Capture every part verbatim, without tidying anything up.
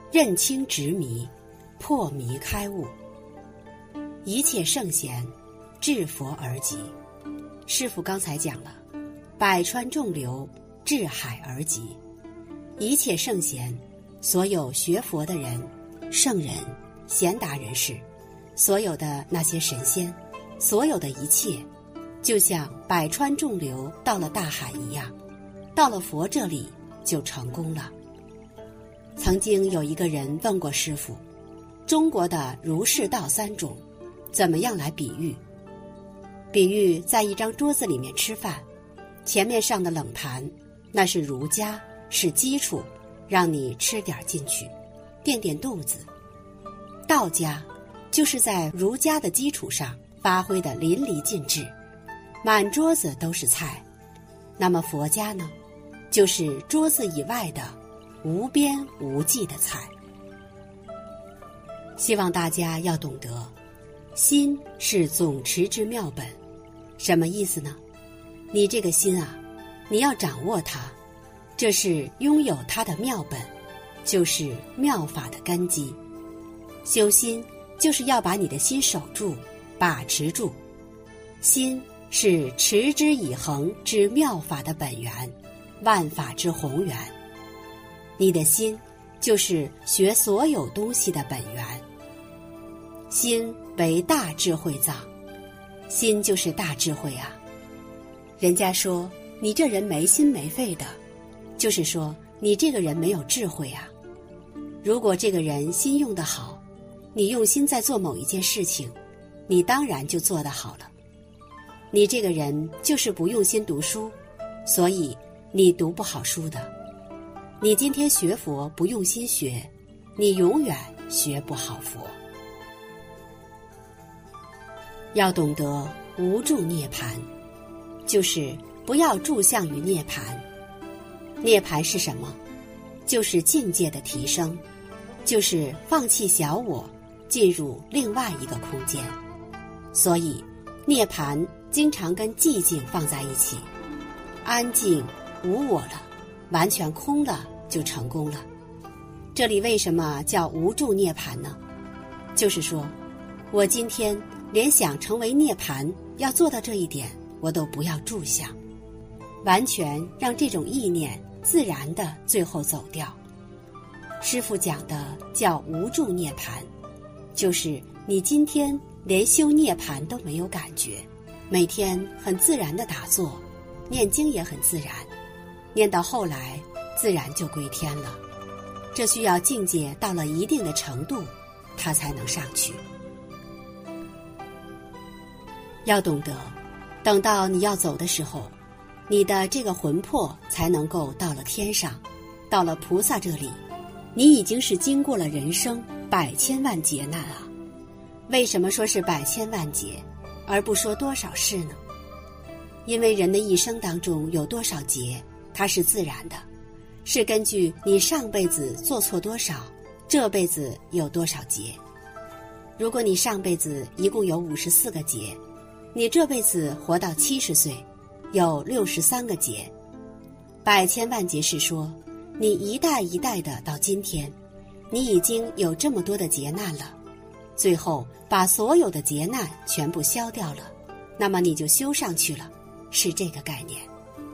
认清执迷，破迷开悟。一切圣贤，至佛而极。师父刚才讲了，百川众流，至海而极。一切圣贤，所有学佛的人、圣人、贤达人士，所有的那些神仙，所有的一切，就像百川众流到了大海一样，到了佛这里就成功了。曾经有一个人问过师父，中国的儒释道三种怎么样来比喻？比喻在一张桌子里面吃饭，前面上的冷盘，那是儒家，是基础，让你吃点进去，垫垫肚子。道家就是在儒家的基础上发挥的淋漓尽致，满桌子都是菜。那么佛家呢，就是桌子以外的无边无际的菜。希望大家要懂得，心是总持之妙本。什么意思呢？你这个心啊，你要掌握它，这是拥有它的妙本，就是妙法的根基。修心就是要把你的心守住，把持住。心是持之以恒之妙法的本源，万法之宏源。你的心就是学所有东西的本源。心为大智慧藏，心就是大智慧啊。人家说你这人没心没肺的，就是说你这个人没有智慧啊。如果这个人心用得好，你用心在做某一件事情，你当然就做得好了。你这个人就是不用心读书，所以你读不好书的。你今天学佛不用心学，你永远学不好佛。要懂得无住涅槃，就是不要住相于涅槃。涅槃是什么？就是境界的提升，就是放弃小我，进入另外一个空间。所以涅槃经常跟寂静放在一起，安静无我了，完全空了就成功了。这里为什么叫无住涅槃呢？就是说我今天连想成为涅槃要做到这一点我都不要住相，完全让这种意念自然的最后走掉。师父讲的叫无住涅槃，就是你今天连修涅槃都没有感觉，每天很自然的打坐，念经也很自然，念到后来自然就归天了。这需要境界到了一定的程度，它才能上去。要懂得，等到你要走的时候，你的这个魂魄才能够到了天上，到了菩萨这里，你已经是经过了人生百千万劫难啊。为什么说是百千万劫，而不说多少世呢？因为人的一生当中有多少劫，它是自然的，是根据你上辈子做错多少，这辈子有多少劫。如果你上辈子一共有五十四个劫，你这辈子活到七十岁，有六十三个劫。百千万劫是说，你一代一代的到今天，你已经有这么多的劫难了，最后把所有的劫难全部消掉了，那么你就修上去了，是这个概念。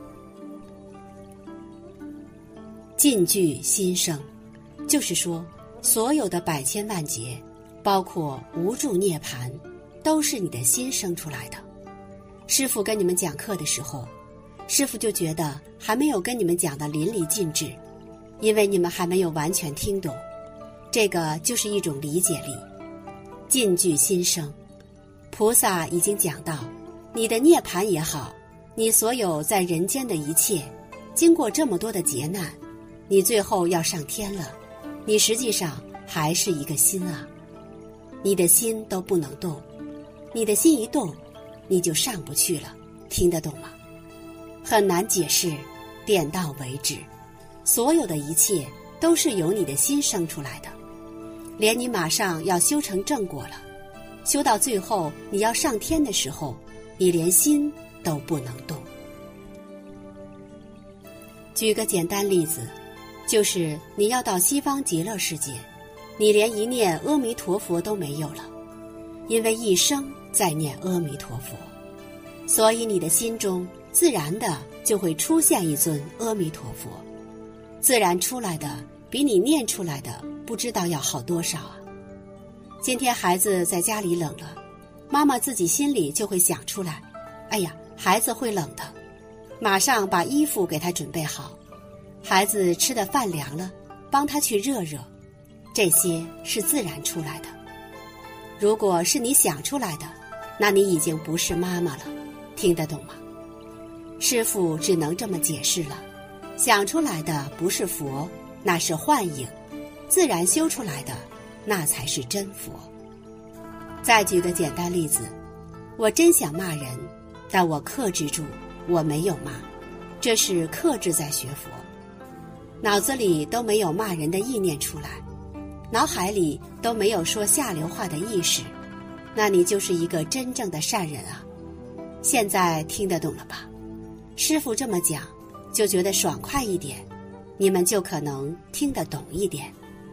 尽具心生，就是说所有的百千万劫，包括无住涅槃，都是你的心生出来的。师父跟你们讲课的时候，师父就觉得还没有跟你们讲的淋漓尽致，因为你们还没有完全听懂。这个就是一种理解力。尽具心生，菩萨已经讲到，你的涅槃也好，你所有在人间的一切，经过这么多的劫难，你最后要上天了，你实际上还是一个心啊。你的心都不能动，你的心一动，你就上不去了，听得懂吗？很难解释，点到为止。所有的一切都是由你的心生出来的，连你马上要修成正果了，修到最后你要上天的时候，你连心都不能动。举个简单例子， 就是你要到西方极乐世界，你连一念阿弥陀佛都没有了，因为一生在念阿弥陀佛，所以你的心中自然的就会出现一尊阿弥陀佛，自然出来的比你念出来的不知道要好多少啊。今天孩子在家里冷了，妈妈自己心里就会想出来，哎呀，孩子会冷的，马上把衣服给他准备好，孩子吃的饭凉了，帮他去热热，这些是自然出来的。如果是你想出来的，那你已经不是妈妈了，听得懂吗？师父只能这么解释了，想出来的不是佛，那是幻影，自然修出来的那才是真佛。再举个简单例子，我真想骂人，但我克制住，我没有骂，这是克制在学佛，脑子里都没有骂人的意念出来，脑海里都没有说下流话的意识，那你就是一个真正的善人啊。现在听得懂了吧？师父这么讲，就觉得爽快一点，你们就可能听得懂一点。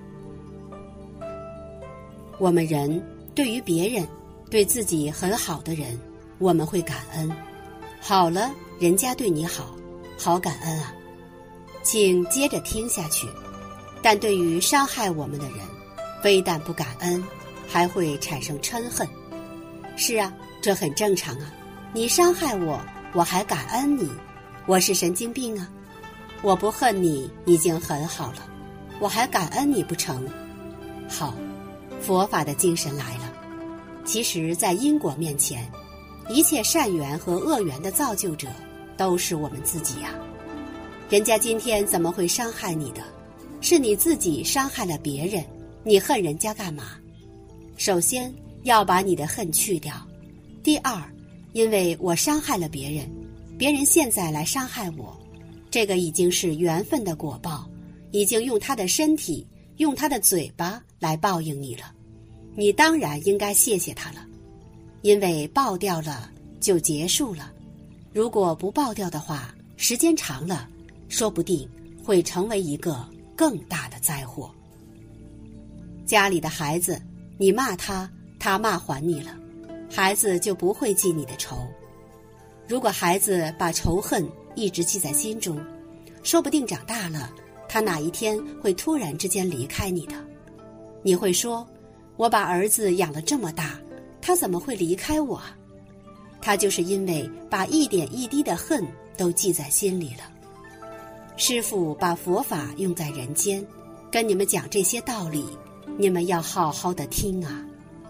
我们人对于别人，对自己很好的人，我们会感恩，好了，人家对你好，好感恩啊。请接着听下去。但对于伤害我们的人，非但不感恩，还会产生嗔恨。是啊，这很正常啊。你伤害我，我还感恩你，我是神经病啊。我不恨你已经很好了，我还感恩你不成？好，佛法的精神来了。其实在因果面前，一切善缘和恶缘的造就者都是我们自己呀、啊。人家今天怎么会伤害你的？是你自己伤害了别人，你恨人家干嘛？首先要把你的恨去掉。第二，因为我伤害了别人，别人现在来伤害我，这个已经是缘分的果报，已经用他的身体，用他的嘴巴来报应你了。你当然应该谢谢他了，因为爆掉了就结束了。如果不爆掉的话，时间长了，说不定会成为一个更大的灾祸。家里的孩子，你骂他，他骂还你了，孩子就不会记你的仇。如果孩子把仇恨一直记在心中，说不定长大了，他哪一天会突然之间离开你的。你会说，我把儿子养了这么大，他怎么会离开我啊？他就是因为把一点一滴的恨都记在心里了。师父把佛法用在人间，跟你们讲这些道理，你们要好好的听啊。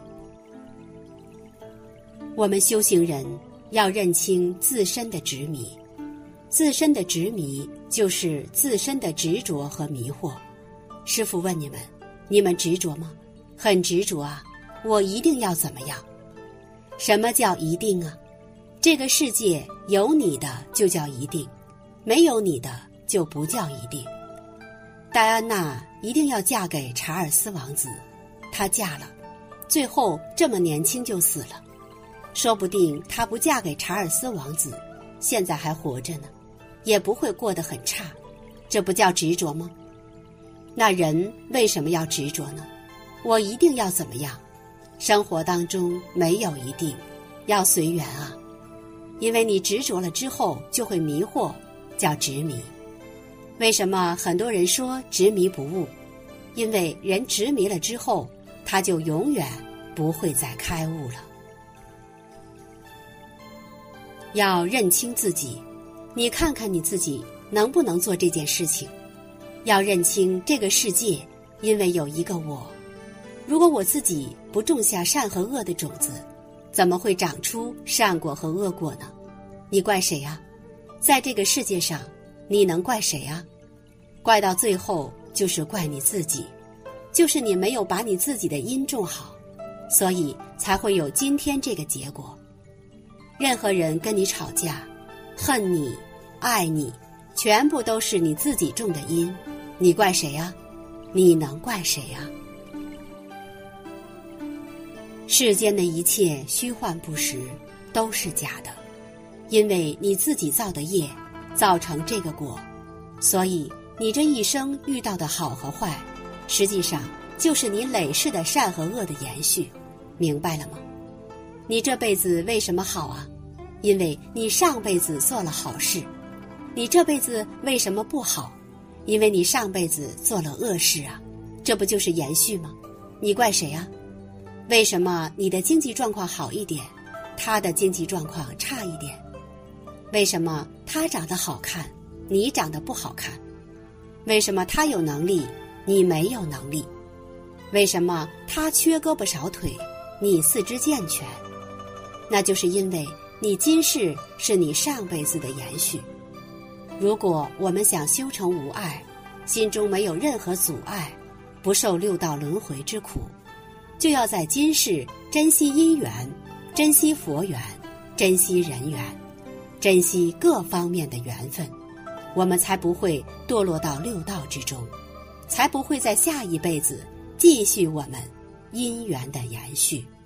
我们修行人要认清自身的执迷，自身的执迷就是自身的执着和迷惑。师父问你们，你们执着吗？很执着啊，我一定要怎么样？什么叫一定啊？这个世界有你的就叫一定，没有你的就不叫一定。戴安娜一定要嫁给查尔斯王子，她嫁了，最后这么年轻就死了。说不定她不嫁给查尔斯王子，现在还活着呢，也不会过得很差，这不叫执着吗？那人为什么要执着呢？我一定要怎么样？生活当中没有一定，要随缘啊。因为你执着了之后就会迷惑，叫执迷。为什么很多人说执迷不悟？因为人执迷了之后，他就永远不会再开悟了。要认清自己，你看看你自己能不能做这件事情。要认清这个世界，因为有一个我。如果我自己不种下善和恶的种子，怎么会长出善果和恶果呢？你怪谁啊？在这个世界上，你能怪谁啊？怪到最后就是怪你自己，就是你没有把你自己的因种好，所以才会有今天这个结果。任何人跟你吵架，恨你、爱你，全部都是你自己种的因，你怪谁啊？你能怪谁啊？世间的一切虚幻不实，都是假的，因为你自己造的业，造成这个果，所以你这一生遇到的好和坏，实际上就是你累世的善和恶的延续，明白了吗？你这辈子为什么好啊？因为你上辈子做了好事。你这辈子为什么不好？因为你上辈子做了恶事啊，这不就是延续吗？你怪谁啊？为什么你的经济状况好一点，他的经济状况差一点？为什么他长得好看，你长得不好看？为什么他有能力，你没有能力？为什么他缺胳膊少腿，你四肢健全？那就是因为你今世是你上辈子的延续。如果我们想修成无碍，心中没有任何阻碍，不受六道轮回之苦，就要在今世珍惜因缘，珍惜佛缘，珍惜人缘，珍惜各方面的缘分，我们才不会堕落到六道之中，才不会在下一辈子继续我们因缘的延续。